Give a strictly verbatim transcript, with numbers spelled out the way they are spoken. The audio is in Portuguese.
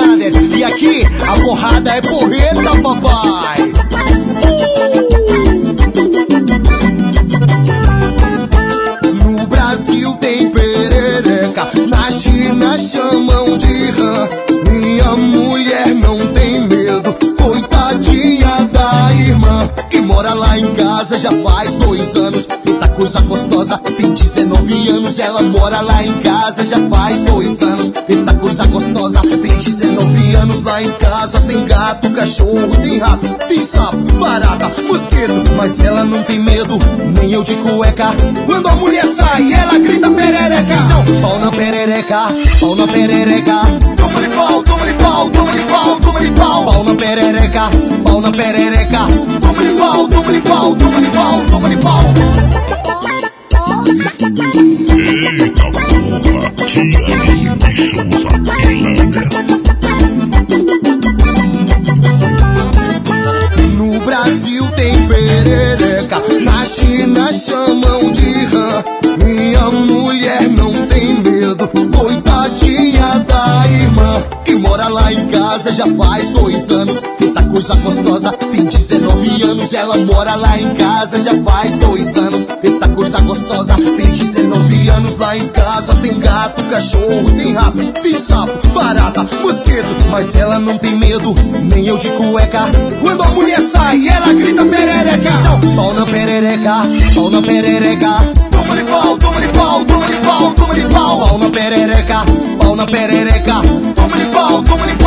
Thunder. E aqui a porrada é porreta, papai. No Brasil tem perereca, na China chamam de rã. Minha mulher não tem medo, coitadinha da irmã, que mora lá em casa já faz dois anos. Eita coisa gostosa, tem dezenove anos. Ela mora lá em casa já faz dois anos. Eita coisa gostosa, tem dezenove anos. Lá em casa tem gato, cachorro, tem rato, tem sapo, barata, mosquito, mas ela não tem medo, nem eu de cueca. Quando a mulher sai, ela grita perereca. Então, pau na perereca, pau na perereca. Toma-lhe pau, toma-lhe pau, toma-lhe pau, toma-lhe pau. Pau na perereca, pau na perereca. Toma-lhe pau, toma-lhe pau, toma-lhe pau, toma-lhe pau. Eita porra, Tianinho de Souza Pilander. No Brasil tem perereca, na China chamam de rã. Minha mulher não tem medo, coitadinha da irmã, que mora lá em casa já faz dois anos. Eita coisa gostosa, tem dezenove anos. Ela mora lá em casa já faz dois anos. Eita coisa gostosa, tem dezenove anos. Lá em casa tem gato, cachorro, tem rato, tem sapo, barata, mosquito, mas ela não tem medo, nem eu de cueca. Quando a mulher sai, ela grita perereca. Então, pau na perereca, pau na perereca. Toma-lhe pau, toma-lhe pau, toma-lhe pau, toma-lhe pau. Pau na perereca, pau na perereca. Toma-lhe pau, toma-lhe pau.